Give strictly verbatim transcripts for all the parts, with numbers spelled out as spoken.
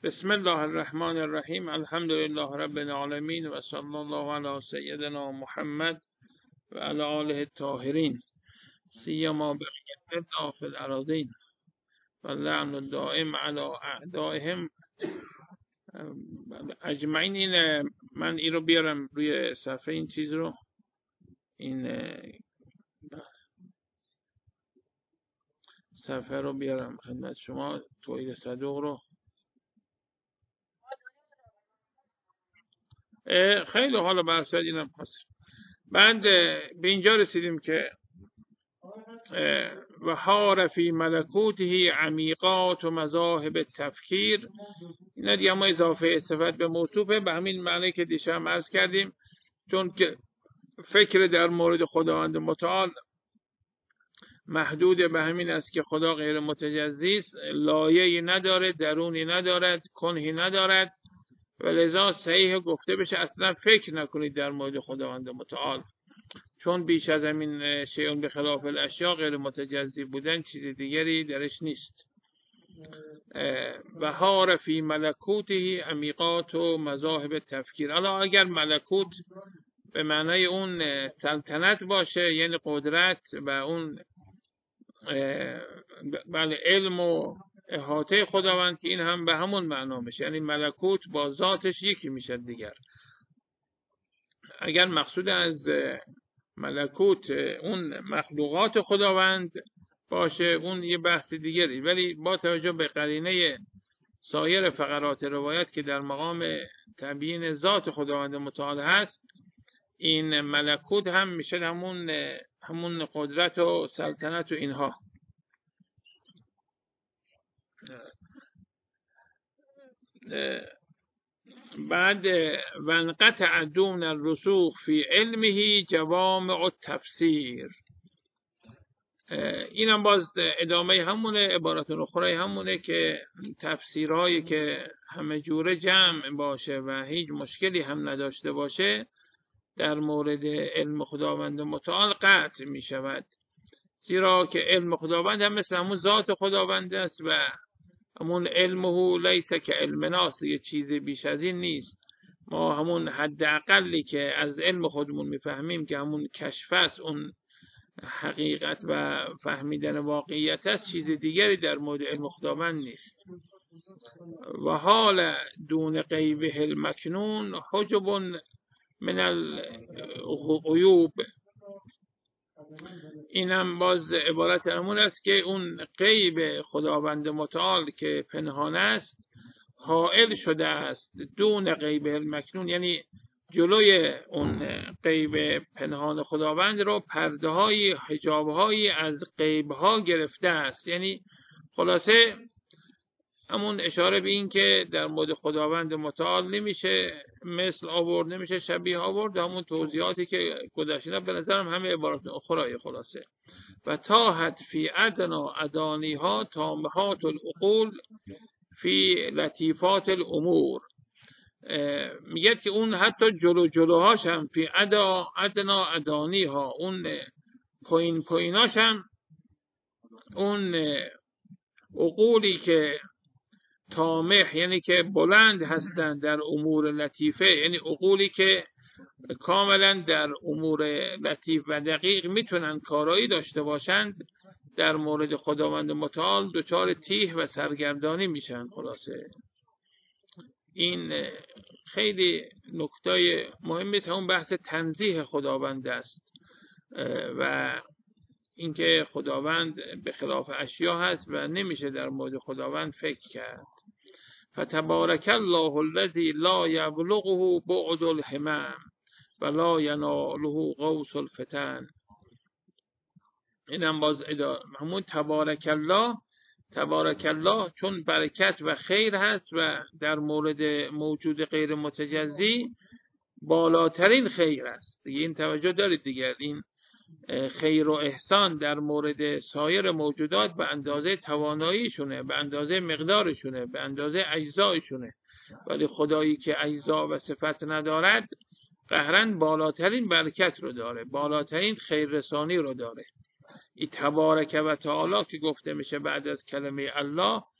بسم الله الرحمن الرحیم. الحمد لله رب العالمین و صلی الله علی سیدنا محمد و علی آله الطاهرین سیما بقیت الله فی الارضین و لعن الدائم علی اعدائهم اجمعین. این من این رو بیارم روی صفحه، این چیز رو، این صفحه رو بیارم خدمت شما، توحید صدوق رو. خیلی حالا برسد اینم خواستم. بعد به اینجا رسیدیم که و حار فی ملکوته عمیقات و مذاهب تفکیر. اینا دیگه ما اضافه صفت به موصوفه، به همین معنی که دیشب عرض کردیم، چون که فکر در مورد خداوند متعال محدود به همین است که خدا غیر متجزی است، لایه‌ای نداره، درونی ندارد، کنهی ندارد، و لذا صحیح گفته بشه اصلا فکر نکنید در مورد خداوند متعال، چون بیش از همین شیء به خلاف الاشیاء غیر متجزی بودن چیز دیگری درش نیست. و حار فی ملکوته عمیقات و مذاهب تفکیر. حالا اگر ملکوت به معنای اون سلطنت باشه، یعنی قدرت و اون بله علم و احاطه خداوند، که این هم به همون معنا میشه، یعنی ملکوت با ذاتش یکی میشه دیگر. اگر مقصود از ملکوت اون مخلوقات خداوند باشه، اون یه بحث دیگری، ولی با توجه به قرینه سایر فقرات روایت که در مقام تبیین ذات خداوند متعال هست، این ملکوت هم میشه همون همون قدرت و سلطنت و اینها. بعد وانقطع دون الرسوخ فی علمه جوامع التفسیر. اینم باز ادامه همونه، عبارت اخرى همونه که تفسیرهایی که همه جوره جمع باشه و هیچ مشکلی هم نداشته باشه در مورد علم خداوند متعال قطع می شود، زیرا که علم خداوند هم مثل همون ذات خداوند است و همون علمه لیس که علم ناس، یه چیزی بیش از این نیست. ما همون حد اقلی که از علم خودمون میفهمیم که همون کشف است، اون حقیقت و فهمیدن واقعیت است، چیز دیگری در مورد علم خداوند نیست. و حال دون غیبه المکنون حجب من الغیوب. اینم باز عبارت همون است که اون غیب خداوند متعال که پنهان است حائل شده است دون غیب المکنون، یعنی جلوی اون غیب پنهان خداوند رو پرده های حجاب هایی از غیب ها گرفته است. یعنی خلاصه همون اشاره به این که در مورد خداوند متعال نمیشه مثل آورد، نمیشه شبیه آورد، همون توضیحاتی که گذشته به نظرم همه عبارات اخرى خلاصه. و تاحت فی ادنا ادانیها تامهات العقول فی لطیفات الامور. میگه که اون حتی جلو جلوهاش هم فی ادا ادنا ادانیها، اون پایین پاییناش هم اون عقولی که تامه، یعنی که بلند هستند در امور لطیفه، یعنی عقولی که کاملا در امور لطیف و دقیق میتونن کارایی داشته باشند، در مورد خداوند متعال دچار تیه و سرگردانی میشن. خلاصه این خیلی نکته مهمی است، همون بحث تنزیه خداوند است و اینکه خداوند به خلاف اشیا هست و نمیشه در مورد خداوند فکر کرد. فتبارک الله الذی لا یبلغه بعد الهمم و لا یناله قوس الفتن. اینم باز همون تبارک الله، تبارک الله چون برکت و خیر هست و در مورد موجود غیر متجزی بالاترین خیر است. دیگه این توجه دارید دیگر، این خیر و احسان در مورد سایر موجودات به اندازه تواناییشونه، به اندازه مقدارشونه، به اندازه اجزایشونه، ولی خدایی که اجزا و صفت ندارد قهرن بالاترین برکت رو داره، بالاترین خیر رسانی رو داره. این تبارک و تعالی که گفته میشه بعد از کلمه الله،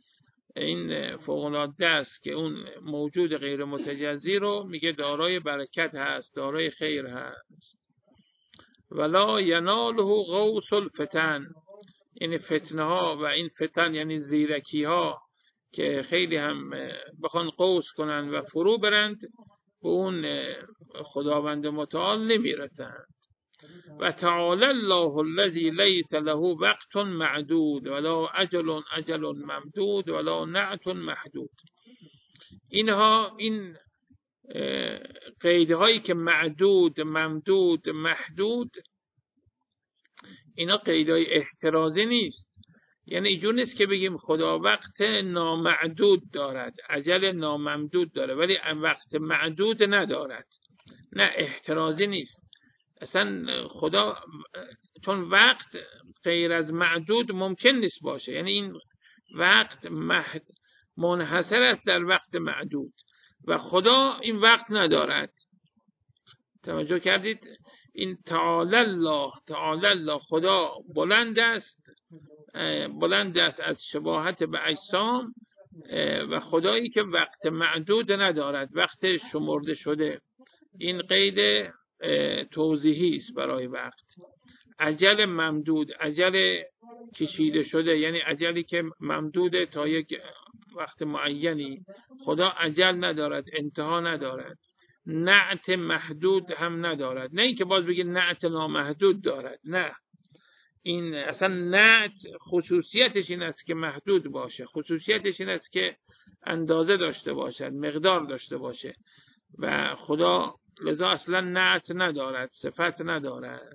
این فوق‌العاده است که اون موجود غیر متجزی رو میگه دارای برکت هست، دارای خیر هست. ولا یناله غوث الفتن، یعنی فتنه ها و این فتن یعنی زیرکی ها که خیلی هم بخوان قوس کنن و فرو برند به اون خداوند متعال نمیرسند. و تعالی الله الذی لیس له وقت معدود ولا اجل اجل ممدود ولا نعت محدود. اینها این قیدهایی که معدود، ممدود، محدود، اینا قیدهای احترازی نیست. یعنی اینجور نیست که بگیم خدا وقت نامعدود دارد، اجل ناممدود داره ولی وقت معدود ندارد. نه، احترازی نیست اصلا. خدا چون وقت غیر از معدود ممکن نیست باشه، یعنی این وقت محد منحصر است در وقت معدود و خدا این وقت ندارد. توجه کردید؟ این تعالی الله، تعالی الله، خدا بلند است، بلند است از شباهت به اجسام و خدایی که وقت معدود ندارد، وقت شمرده شده. این قید توضیحی است برای وقت. اجل ممدود، اجل کشیده شده، یعنی اجلی که ممدوده تا یک وقت معینی. خدا اجل ندارد، انتها ندارد. نعت محدود هم ندارد. نه اینکه باز بگید نعت نامحدود دارد، نه، این اصلا نعت خصوصیتش این است که محدود باشه، خصوصیتش این است که اندازه داشته باشد، مقدار داشته باشه و خدا لذا اصلا نعت ندارد، صفت ندارد.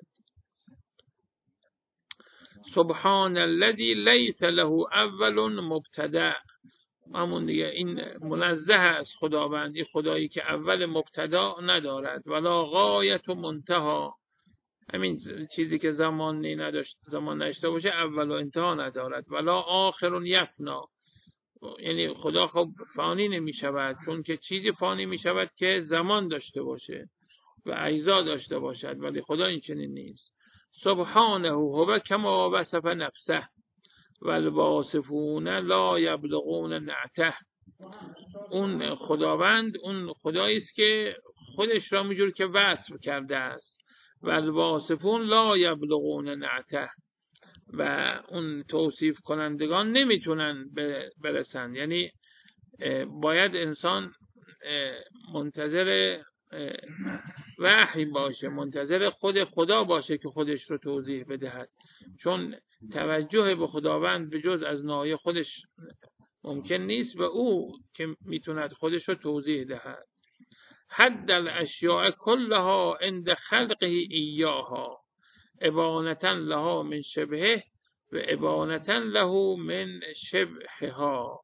سبحان الذی لیس له اول مبتدأ، همون دیگه، این منزه است خداوند، این خدایی که اول مبتدا ندارد ولا غایت و منتها، همین چیزی که زمانی نداشت، زمان نداشته باشه اول و انتها ندارد. ولا آخر یفنا، یعنی خدا خب فانی نمی شود، چون که چیزی فانی می شود که زمان داشته باشه و اجزا داشته باشد، ولی خدا این چنین نیست. سبحانه هو کما وصف نفسه والواصفون لا یبلغون نعته. اون خداوند اون خدایی است که خودش را میجور که وصف کرده است. والواصفون لا یبلغون نعته، و اون توصیف کنندگان نمیتونن برسند. یعنی باید انسان منتظر وحی باشه، منتظر خود خدا باشه که خودش رو توضیح بدهد، چون توجه به خداوند به جز از ناحیه خودش ممکن نیست و او که میتوند خودش رو توضیح دهد. حد الاشیاء کلها عند خلقه ایاها ابانتا لها من شبهه و ابانتا له من شبهها.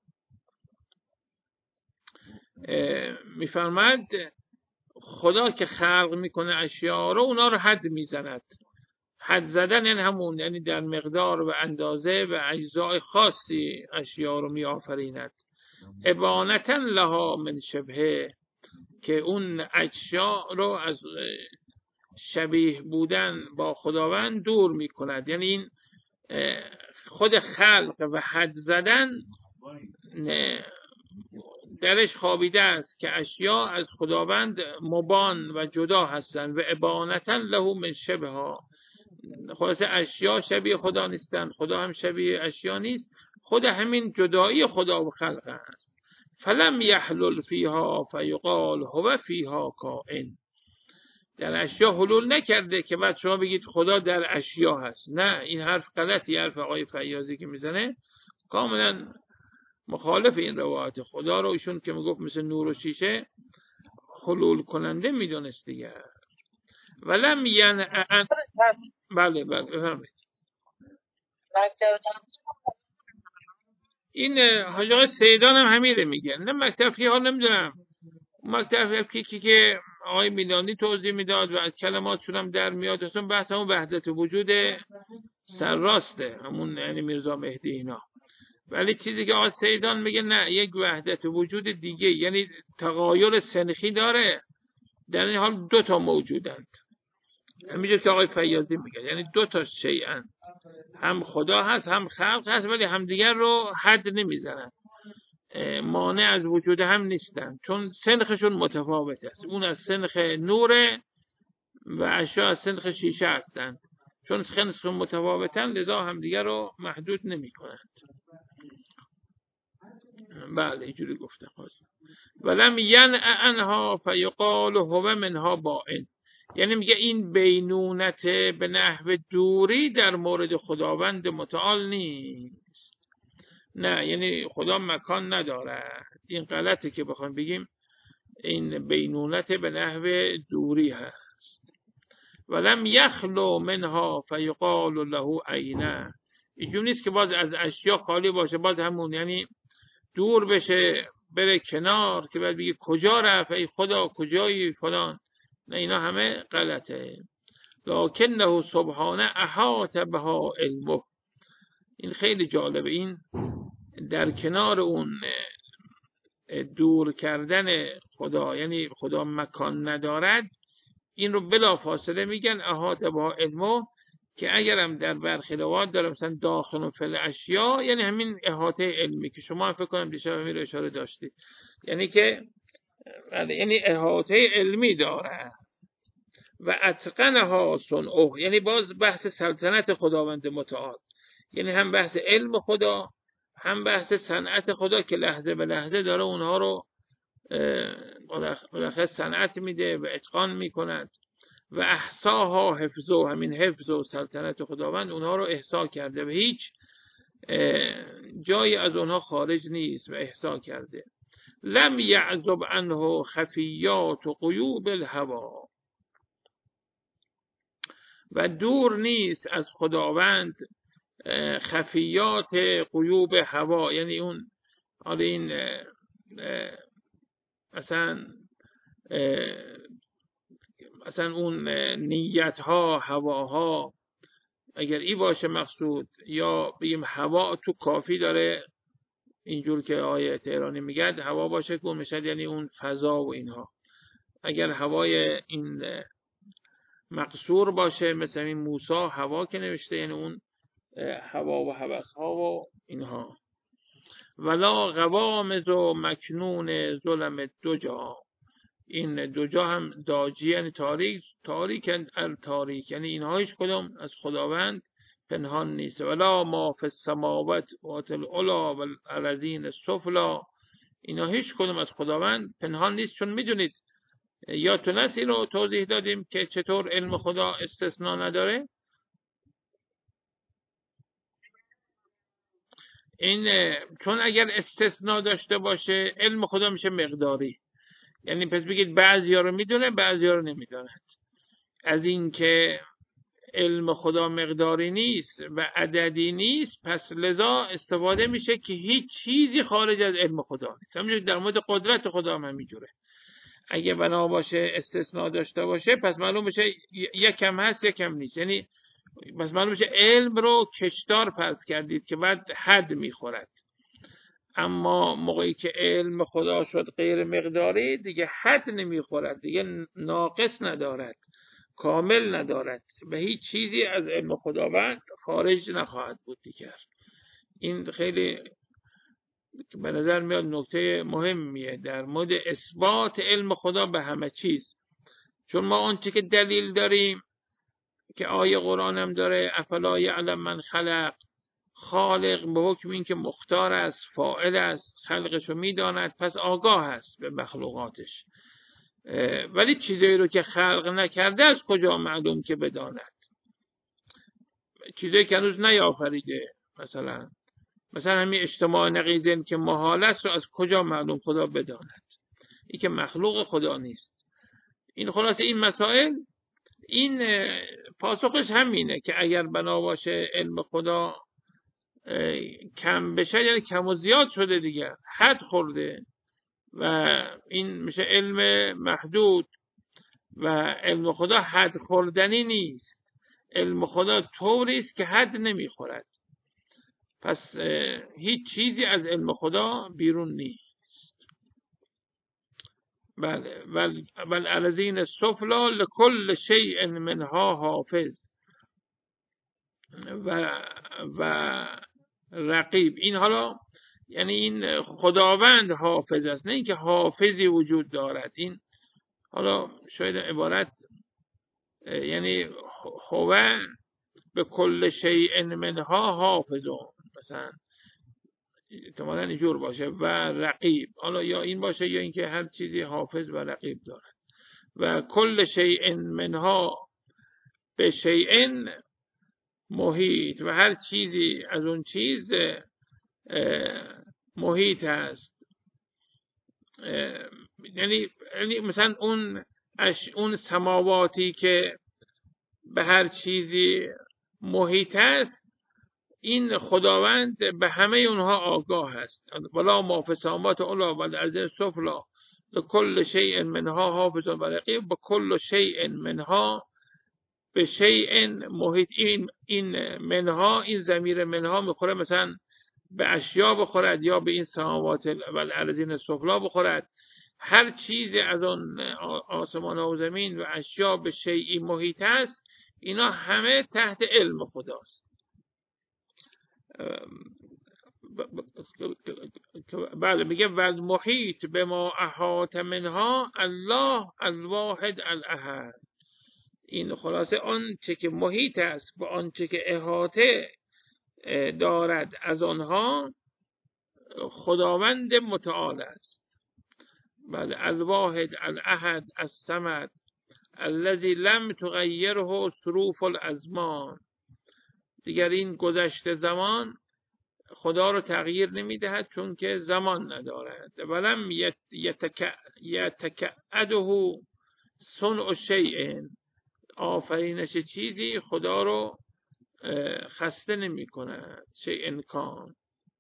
میفرماد خدا که خلق میکنه اشیاء رو، اونا رو حد میزند. حد زدن یعنی همون، یعنی در مقدار و اندازه و اجزای خاصی اشیاء رو میآفریند. ابانتا لها من شبهه، که اون اشیاء رو از شبیه بودن با خداوند دور میکند. یعنی این خود خلق و حد زدن درش خوابیده است که اشیاء از خداوند مبان و جدا هستند. و ابانتا له من شبهها، خلاصه اشیاء شبیه خدا نیستند، خدا هم شبیه اشیاء نیست، خود همین جدایی خدا و خلق است. فلم یحلل فیها فیقال هو فیها کائن، در اشیاء حلول نکرده که بعد شما بگید خدا در اشیاء هست. نه، این حرف غلطی، حرف آقای فیاضی که میزنه کاملا مخالف این روایت. خدا رو ایشون که میگفت مثل نور و شیشه حلول کننده میدونست دیگه. ولم ین بله بله بفرمایید. این حاج آقای سیدان هم همین میگن. نه مکتب فقیه ها نمیدونم، مکتب فقیه که آقای میلانی توضیح میداد و از کلماتشون هم در میاد، اصلا بحث همون وحدت وجود سرراسته، همون یعنی میرزا مهدی اینا. ولی چیزی که آقای سیدان میگه نه، یک وحدت وجود دیگه، یعنی تغایر سنخی داره، در این حال دو تا موجودند. همینجور که آقای فیاضی میگه، یعنی دو تا شیئن، هم خدا هست هم خلق هست، ولی همدیگر رو حد نمیزنن. مانع از وجود هم نیستن، چون سنخشون متفاوت است. اون از سنخ نوره و اشیا از سنخ شیشه هستند. چون سنخشون متفاوتن لذا همدیگر رو محدود نمی کنند. بله اینجوری گفته خواست. ولم ینع عنها فیقال هو منها بائن. یعنی میگه این بینونت به نحو دوری در مورد خداوند متعال نیست. نه، یعنی خدا مکان نداره. این غلطه که بخوایم بگیم این بینونت به نحو دوری هست. ولم یخلو منها فیقال له عینه. اینجوری نیست که باز از اشیا خالی باشه، باز همون یعنی دور بشه بره کنار که بعد بگی کجا رفت ای خدا کجایی فلان. نه، اینا همه غلطه. لکنه سبحانه احاط بها علمه. این خیلی جالبه. این در کنار اون دور کردن خدا، یعنی خدا مکان ندارد، این رو بلا فاصله میگن احاط بها علمه، که اگرم در برخی روایات داره مثلا داخل فل اشیا، یعنی همین احاطه علمی که شما فکر کنم دیشب همین رو اشاره داشتید، یعنی که یعنی احاطه علمی داره. و اتقنها صنعه، یعنی باز بحث سلطنت خداوند متعال، یعنی هم بحث علم خدا هم بحث صنعت خدا که لحظه به لحظه داره اونها رو بالاخره صنعت میده و اتقان میکند. و احصاها حفظه، همین حفظ و سلطنت خداوند اونها رو احصا کرده و هیچ جایی از اونها خارج نیست و احصا کرده. لم یعزب عنه خفیات و غیوب الهوا. و دور نیست از خداوند خفیات غیوب هوا، یعنی اون حالا این اصلا اصلا اون نیت ها هواها، اگر ای باشه مقصود، یا بگیم هوا تو کافی داره اینجور که آیه تهرانی میگه هوا باشه که میشه یعنی اون فضا و اینها. اگر هوای این مقصور باشه مثل این موسی هوا که نوشته، یعنی اون هوا و هوس ها و اینها. ولا غوامز و مکنون ظلم دو جا. این دو جا هم داجی یعنی تاریک، تاریکن التاریک، یعنی اینها هیچ کدام از خداوند پنهان نیست. ولا ما فی السماوات و العلا و الارضین السفلا. اینا هیچ کدام از خداوند پنهان نیست، چون میدونید یا تو نسی رو توضیح دادیم که چطور علم خدا استثناء نداره. این چون اگر استثناء داشته باشه علم خدا میشه مقداری، یعنی پس بگید بعضی ها رو میدونه بعضی ها رو نمیداند. از این که علم خدا مقداری نیست و عددی نیست، پس لذا استفاده میشه که هیچ چیزی خارج از علم خدا نیست. همینجور در مورد قدرت خدا هم همینجوره. اگه بنا باشه استثناء داشته باشه پس معلوم بشه یکم هست یکم نیست، یعنی پس معلوم بشه علم رو کشتار فرض کردید که بعد حد میخورد. اما موقعی که علم خدا شد غیر مقداری دیگه حد نمیخورد، دیگه ناقص ندارد، کامل ندارد و هیچ چیزی از علم خداوند خارج نخواهد بود دیگر. این خیلی به نظر میاد نکته مهمیه در مورد اثبات علم خدا به همه چیز. چون ما آنچه که دلیل داریم که آیه قرآن هم داره افلا یعلم من خلق، خالق به حکم این که مختار است، فاعل است، خلقشو میداند، پس آگاه است به مخلوقاتش. ولی چیزایی رو که خلق نکرده از کجا معلوم که بداند؟ چیزایی که هنوز نیافریده، مثلا مثلا همین اجتماع نقیضین که محال است رو از کجا معلوم خدا بداند؟ این که مخلوق خدا نیست. این خلاصه این مسائل، این پاسخش همینه که اگر بنا باشه علم خدا کم بشه یعنی کم و زیاد شده دیگه، حد خورده و این میشه علم محدود و علم خدا حد خوردنی نیست. علم خدا طوری است که حد نمیخورد، پس هیچ چیزی از علم خدا بیرون نیست. بله بل الذین السفلی لکل شیء منها حافظ و و رقیب. این حالا یعنی این خداوند حافظ است، نه اینکه حافظی وجود دارد. این حالا شاید عبارت یعنی هو به کل شیء منها حافظون، مثلا احتمالاً اینجور باشه، و رقیب، حالا یا این باشه یا اینکه هر چیزی حافظ و رقیب دارد. و کل شیء منها به شیء محیط، و هر چیزی از اون چیز محیط است. یعنی یعنی مثلا اون اش اون سماواتی که به هر چیزی محیط است، این خداوند به همه اونها آگاه است. ولا ما فی السماوات علی و الارض سفلی لکل شیء منها حافظ و رقیب و کل شیء منها به شیء محیط. این این منها، این ضمیر منها میخوره مثلا به اشیا بخورد یا به این سماوات و الارضین سفلی بخورد. هر چیزی از آن آسمان و زمین و اشیا به شیئی محیط است، اینا همه تحت علم خداست. بله، میگه ول محیط به ما احاط منها الله الواحد الاحد. این خلاصه آن چه که محیط است با آن چه که احاطه دارد از آنها خداوند متعال است. بله، الواحد الاحد الصمد الذی لم تغیره ظروف الازمان. دیگر این گذشته زمان خدا رو تغییر نمیدهد چون که زمان ندارد. ولم یتکعده صنع شیء، آفرینش چیزی خدا رو خسته نمی کند. شیء کان،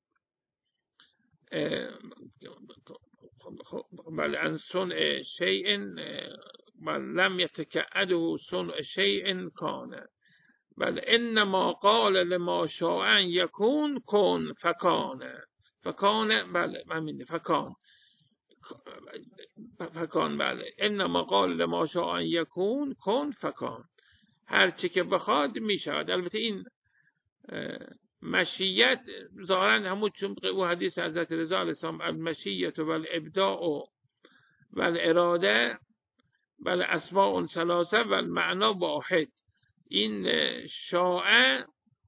بل ان صنع شیء بل لم یتکعده صنع شیء کان، بل انما قال لما شاء ان یکون کن فکان. فکان، بله همین، فکان فکان بله انما قال لما شاء ان یکون کن فکان. هر چی که بخواد میشود. البته این مشیت ظاهرا همون چون او حدیث حضرت رضا علیه السلام المشیت و الابداع و الاراده بل اسماء ثلاثه و المعنا واحد. این شاء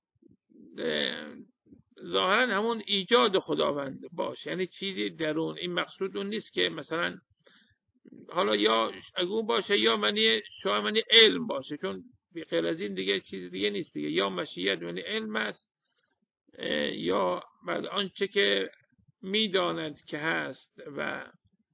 ظاهرا همون ایجاد خداوند باشه، یعنی چیزی درون. این مقصود اون نیست که مثلا حالا یا اگه باشه یا معنی شاء معنی علم باشه، چون غیر از این دیگه چیز دیگه نیست دیگه. یا مشیت یعنی علم است، یا بعد آنچه که میداند که هست و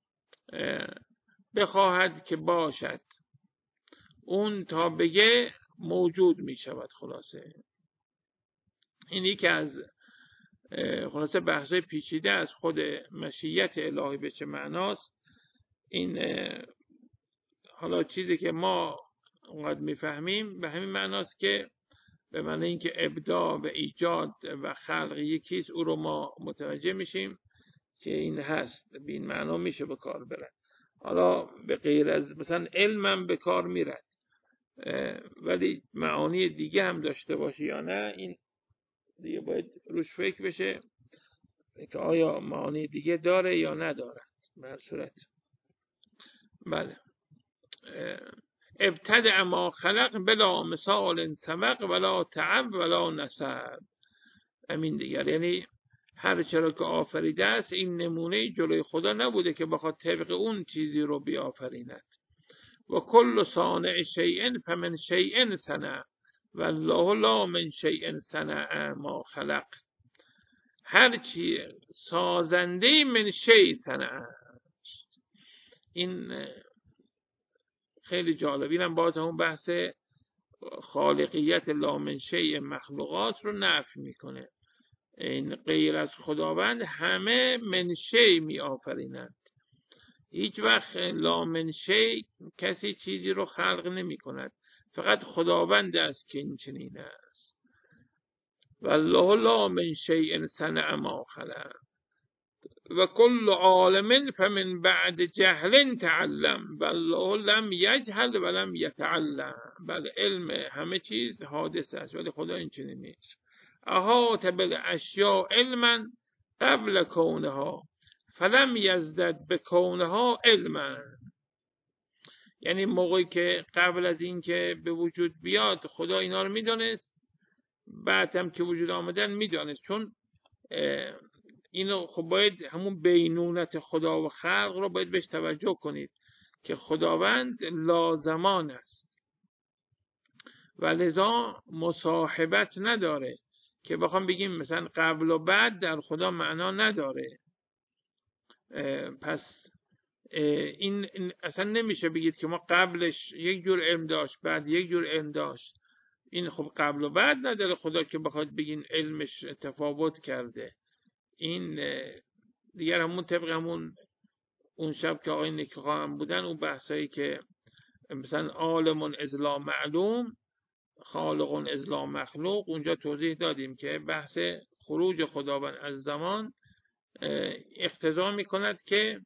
بخواهد که باشد، اون تا بگه موجود می شود. خلاصه این یکی از خلاصه بحثای پیچیده از خود مشیت الهی به چه معناست. این حالا چیزی که ما اونقدر میفهمیم به همین معناست که به معنی اینکه ابداع و ایجاد و خلق یکیست، او رو ما متوجه میشیم که این هست، به این معنا میشه به کار برد. حالا به غیر از مثلا علمم به کار میرد، ولی معانی دیگه هم داشته باشه یا نه، این دیگه باید روش فکر بشه که آیا معانی دیگه داره یا نداره. به هر صورت بله، ابتدع ما خلق بلا مثال سبق ولا تعب ولا نسب. همین دیگر، یعنی هر چرا که آفریده است این نمونه جلوی خدا نبوده که بخواد طبق اون چیزی رو بیافریند. و کل صانع شیء فمن شیء صنع والله لا من شیء صنع ما خلق. هر چی سازنده من شیء صنع. این خیلی جالب. اینم باز همون بحث خالقیت لا من شیء مخلوقات رو نفی میکنه. این غیر از خداوند همه من شیء می آفرینند. هیچ وقت لا من شیء کسی چیزی رو خلق نمی کند، فقط خداوند است که این چنین است. والله لا من شیء صنع ما خلق و کل عالم فمن بعد جهل تعلم والله لم یجهل ولم یتعلم. بله، علم همه چیز حادث است ولی خدا این چنین نیست. احاط بالاشیاء علما قبل کونها فلم یزدد به کونها علما. یعنی موقعی که قبل از این که به وجود بیاد خدا اینا رو میدونست، بعد هم که وجود آمدن میدونست. چون اینو خب باید همون بینونت خدا و خلق رو باید بهش توجه کنید که خداوند لازمان است و لذا مصاحبت نداره که بخوام بگیم مثلا قبل و بعد در خدا معنا نداره. پس این اصلا نمیشه بگید که ما قبلش یک جور علم داشت بعد یک جور علم داشت. این خب قبل و بعد نداره خدا که بخواد بگین علمش تفاوت کرده. این دیگر همون طبق همون اون شب که آقای نکیخا هم بودن، اون بحثایی که مثلا عالم ازلا معلوم خالق ازلا مخلوق، اونجا توضیح دادیم که بحث خروج خداوند از زمان اقتضا میکند که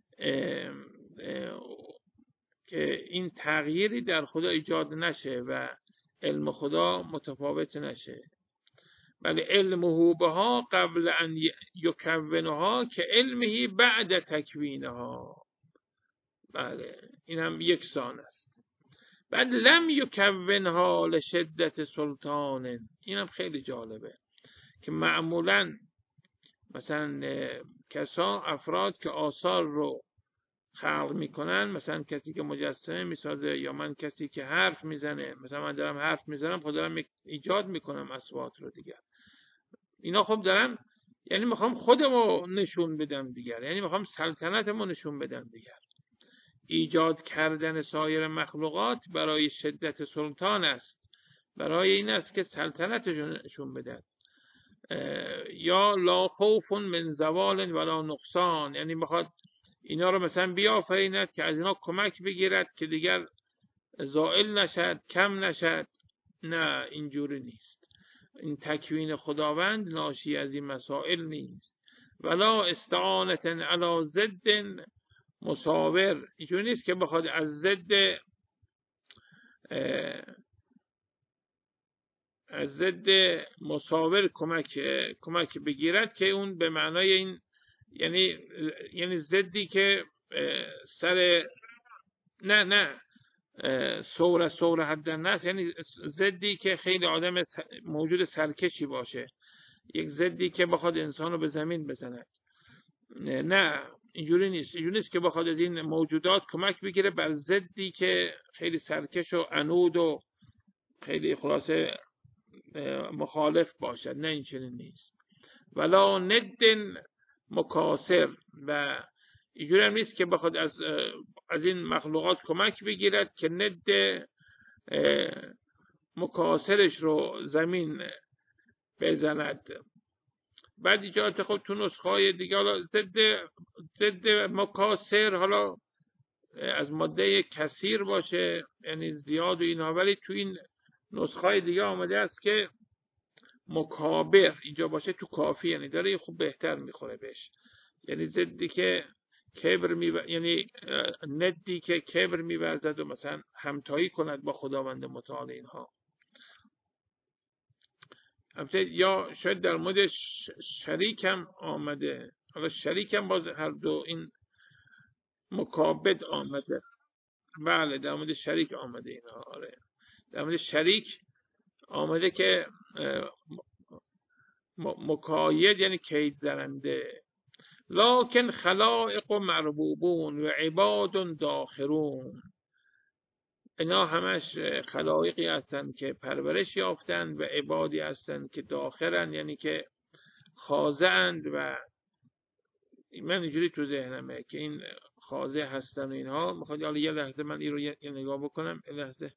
که این تغییری در خدا ایجاد نشه و علم خدا متفاوت نشه. بله علمه بها قبل ان یکونها که علمه بعد تکوینها. بله این هم یکسان است. بعد لم یکونها لشدت سلطان. این هم خیلی جالبه که معمولا مثلا کسا افراد که آثار رو خلق میکنن، مثلا کسی که مجسمه میسازه یا من کسی که حرف میزنه، مثلا من دارم حرف میزنم خود دارم ایجاد میکنم اصوات رو دیگر، اینا خب دارم یعنی میخوام خودمو نشون بدم دیگر، یعنی میخوام سلطنتمو نشون بدم دیگر. ایجاد کردن سایر مخلوقات برای شدت سلطان است، برای این است که سلطنتشون نشون بدن. یا لا خوف من زوال ولا نقصان، یعنی میخواد اینا رو مثلا بیافریند که از اینا کمک بگیرد که دیگر زائل نشد، کم نشد. نه اینجوری نیست. این تکوین خداوند ناشی از این مسائل نیست. ولا استعانت علی ضد مساور، اینجوری نیست که بخواد از ضد از ضد مساور کمک کمک بگیرد که اون به معنای این یعنی یعنی ضدی که سر نه نه سور سور حد الناس، یعنی ضدی که خیلی آدم موجود سرکشی باشه، یک ضدی که بخواد انسانو به زمین بزند. نه اینجوری نیست. اینجوری نیست که بخواد از این موجودات کمک بگیره بر ضدی که خیلی سرکش و عنود و خیلی خلاصه مخالف باشد. نه این چنین نیست. ولا ند مکاسر، و اینجوری هم نیست که بخواد از از این مخلوقات کمک بگیرد که ند مکاسرش رو زمین بزند. بعد ایجاد خود تو نسخه‌های دیگه حالا ضد ضد مکاسر حالا از ماده کثیر باشه یعنی زیاد و اینها، ولی تو این نسخه‌های دیگه آمده است که مکابر اینجا باشه تو کافی، یعنی داره خوب بهتر میخوره بهش. یعنی ضدی که کبر می یعنی ندی که کبر می‌ورزد و مثلا همتایی کند با خداوند متعال اینها. البته یا شاید در مورد شریک هم آمده، حالا شریک هم باز هر دو این مکابد آمده. بله در مورد شریک آمده اینها. آره در مورد شریک آمده که مکاید یعنی کید زننده. لکن خلائق مربوبون و عباد داخرون، اینا همش خلائقی هستند که پرورش یافتند و عبادی هستند که داخرن، یعنی که خاضعند. و من اینجوری تو ذهنمه که این خاضع هستن و اینها. میخواد حالا یه لحظه من این رو یه نگاه بکنم. یه لحظه.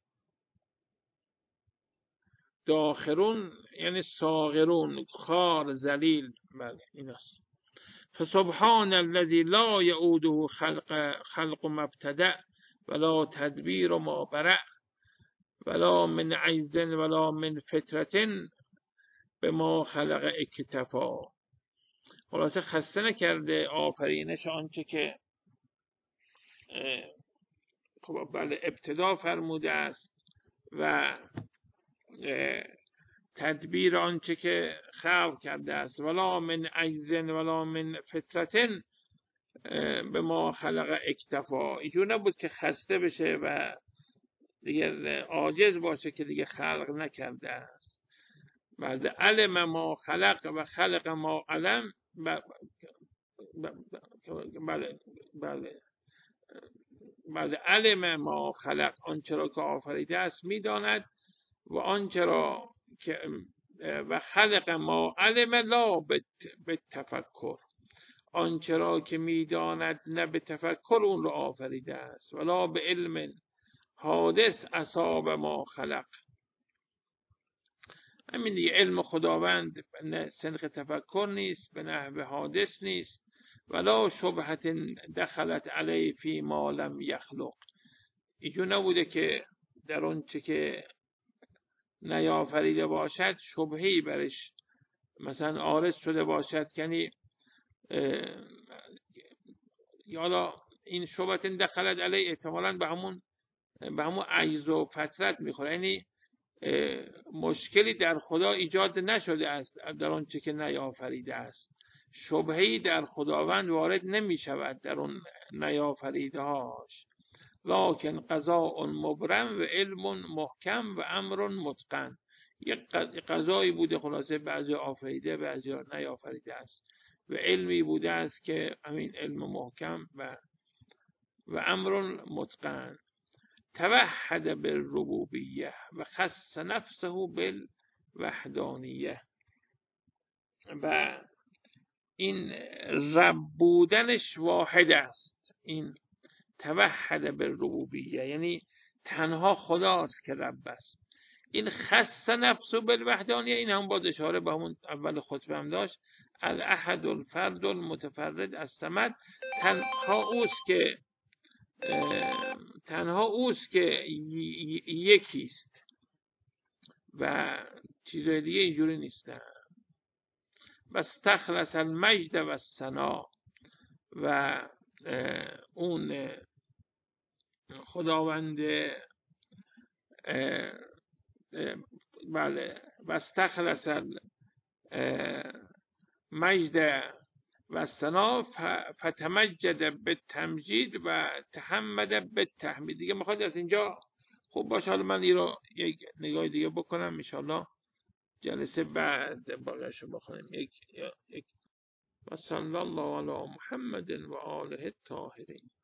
داخرون یعنی صاغرون، خار، ذلیل. بله ایناست. فسبحان الذی لا یعوده خلق خلق مبتدأ ولا تدبیر و ما برع ولا من عجز ولا من فطرة به ما خلق اکتفا. خلاصه خسته نکرده آفرینش آنچه که خب بله ابتدا فرموده است و تدبیر آنچه که خلق کرده است. ولا من عجز ولا من فطرتن به ما خلق اکتفا. اینجور نبود که خسته بشه و دیگه عاجز باشه که دیگه خلق نکرده است. بعد علم ما خلق و خلق ما علم. بله بله بعد علم ما خلق، آنچه را که آفریده است میداند و آنچه را که و خلق ما علم لا به تفکر، آنچه را که میداند نه به تفکر اون رو آفریده است. ولا به علم حادث اصاب ما خلق. همین دیگه، علم خداوند نه سنخ تفکر نیست، به نحو حادث نیست. ولا شبهت دخلت علی فی ما لم یخلق. اینجور نبوده که در اون چه که نیافریده باشد شبهی برش مثلا عارض شده باشد، یعنی یالا این شبهت دخلت علی احتمالاً به همون به همون عجز و فطرت میخوره، یعنی مشکلی در خدا ایجاد نشده است در اون چه که نیافریده است. شبهی در خداوند وارد نمی شود در اون نیافریده هاش. لکن قضاء مبرم و علم محکم و امر متقن. یک قضایی بوده خلاصه، بعضی آفریده بعضی نیافریده است، و علمی بوده است که همین علم محکم و و امر متقن. توحد بالربوبیه و خص نفسه بالوحدانیه. و این رب بودنش واحد است. این توحد بالربوبیه یعنی تنها خداست که رب است. این خص نفسه بالوحدانیه، این هم باز اشاره به همون اول خطبه هم داشت، الاحد الفرد المتفرد الصمد. تنها اوست که تنها اوست که یکیست و چیزهای دیگه اینجوری نیستن. بس تخلص المجد و الثنا. و اون خداوند بله بس تخلص المجد و الثنا فتمجد بالتمجید و تحمد بالتحمید. دیگه میخواد از اینجا خوب باشه. حالا من این رو یک نگاه دیگه بکنم، انشاءالله جلسه بعد باقیشو بخونیم. یک یک و صلی الله علی محمد و آله الطاهرین.